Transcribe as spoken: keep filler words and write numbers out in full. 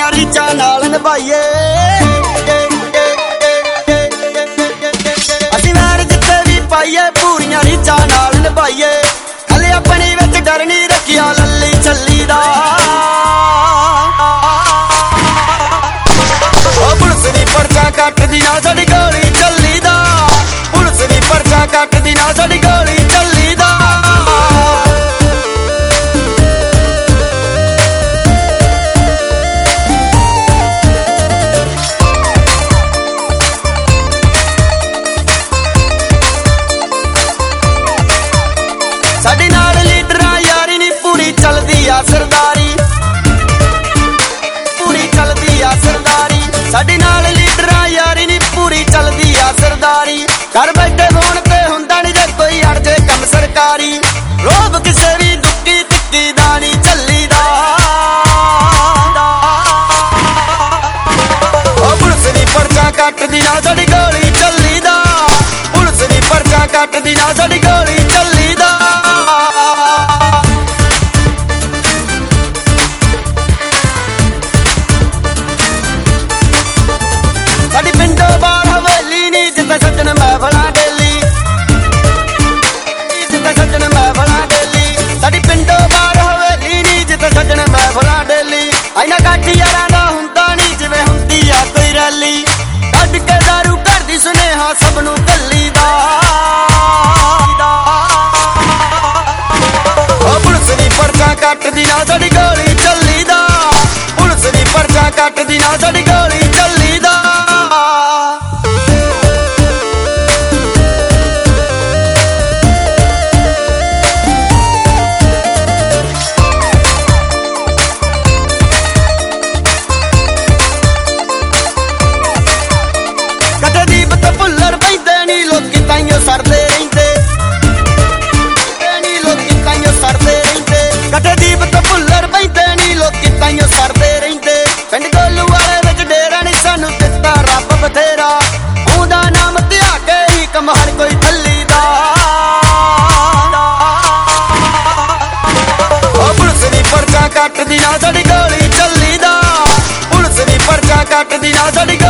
पूरियां रीचां नाल निभाईए। असीं वैर जिथे भी पाईए पूरियां रीचां नाल निभाईए। हले अपनी विच डर नहीं रखिया लल्ली छल्ली दा। पुलिस दी परचा कटदी ना साडी गोली चली दा। पुलिस दी परचा कटदी ना साडी गोली चली दा। साडी नाल लीडरां यारी नी पूरी चलदी आ सरदारी। पूरी चलदी आ सरदारी। साडी नाल लीडरां यारी नी पूरी चलदी आ सरदारी। घर बैठे फोन ते हुंदा नी जे कोई अड़ जे कम सरकारी। रोब किसे भी दुक्की तिक्की दा नी झल्ली दा। पुलिस दी परचा कटदी ना साडी गोली चली दा। पुलिस दी परचा कटदी ना साडी गोली चली दा। साडी पिंडों बाहर हवेली नी जिथे सज्जन महफिलां डेली। जिथे सज्जन महफिलां डेली। साडी पिंडों बाहर हवेली नी जिथे सज्जन महफिलां डेली। इन्हां घट यारां दा हुंदा नी जिवें हुंदी आ कोई रैली। कढ के दारू करदी सुनेहा सब नूं घल्ली दा। पुलिस दी परचा कटदी ना साडी गोली चली दा। पुलिस दी परचा कटदी ना साडी गोली चली दा। भुल्लर पैंदे नी लोकी ताइयों सरदे रहिंदे। नी लोकी ताइयों सरदे रहिंदे। कटे दीप ते भुल्लर पैंदे नी लोकी ताइयों सरदे रहिंदे। पिंड गोलू वाले विच डेरा नी सानू दित्ता रब बथेरा। ओहदा नाम ध्या के ही कम हर कोई थल्ली दा। पुलिस दी परचा कटदी ना साडी गोली चली दा। पुलिस दी परचा कटदी ना साडी